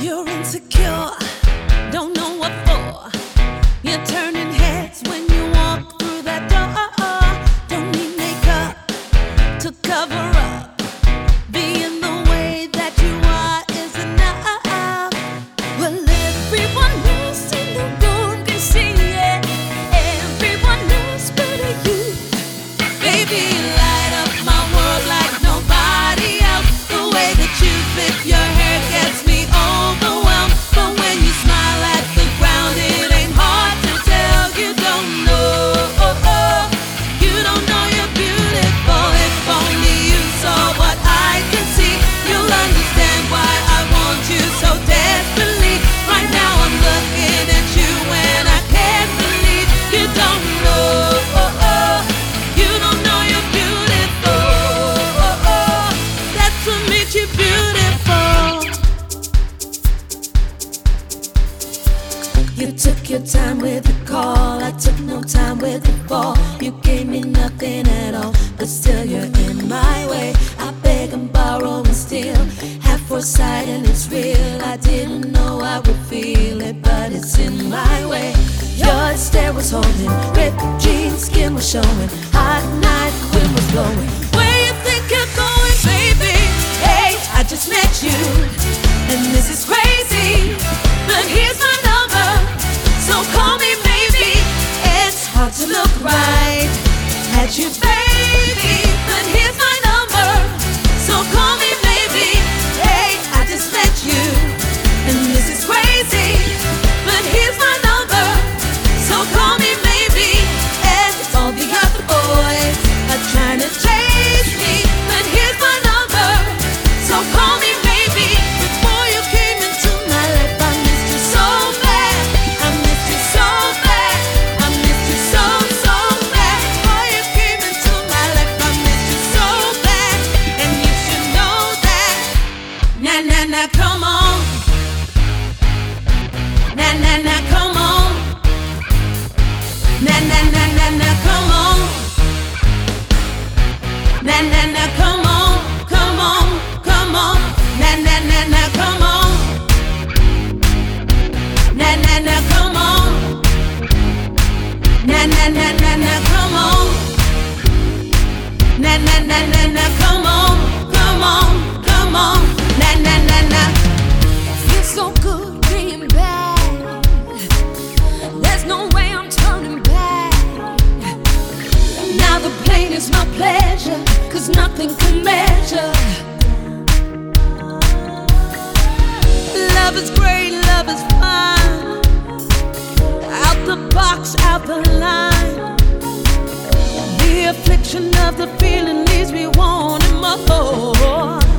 You're insecure, don't know what for. You're turning heads when you walk through that door. Don't need makeup to cover up. Being the way that you are is enough. Well, everyone else in the room can see it. Everyone else but you. Baby, light up my world like nobody else. The way that you flip your hair gets me overwhelmed. But when you smile at the ground, it ain't hard to tell. You don't know, you don't know you're beautiful. If only you saw what I can see, you'll understand why I want you so desperately. Right now I'm looking at you and I can't believe you don't know, you don't know you're beautiful. That's what makes you beautiful. You took your time with the call, I took no time with the fall. You gave me nothing at all, but still you're in my way. I beg and borrow and steal, have foresight and it's real. I didn't know I would feel it, but it's in my way. Your stare was holding, ripped jeans, skin was showing, hot night, wind was blowing. Where you think you're going, baby? Hey, I just met you, and this is crazy, but here's my number, so call me maybe. It's hard to look right at you, baby, but here's my number, so call me maybe. Hey, I just met you, and this is crazy, but here's my number, so call me maybe. And all the other boys are trying to chase me, but here's my number, so call me maybe. Before you came into my life, I missed you so bad. I missed you so bad. I missed you so, so bad. Before you came into my life, I missed you so bad. And you should know that. Nah, nah, nah, come on. Nah, nah, nah, come on. Nah, nah, nah, nah, nah, come on. Nah, nah, nah, come on, come on, come on. Nah, nah, nah, nah, come on. Nah, nah, nah, come on. Nah, nah, nah, nah, nah, come on. Nah, nah, nah, nah, nah, come on, come on, come on. Nah, nah, nah, nah. Feels so good being bad. There's no way I'm turning back. Now the pain is my pleasure, 'cause nothing can measure. Love is great, love is fine. Out the box, out the line. The affliction of the feeling leaves me wanting more.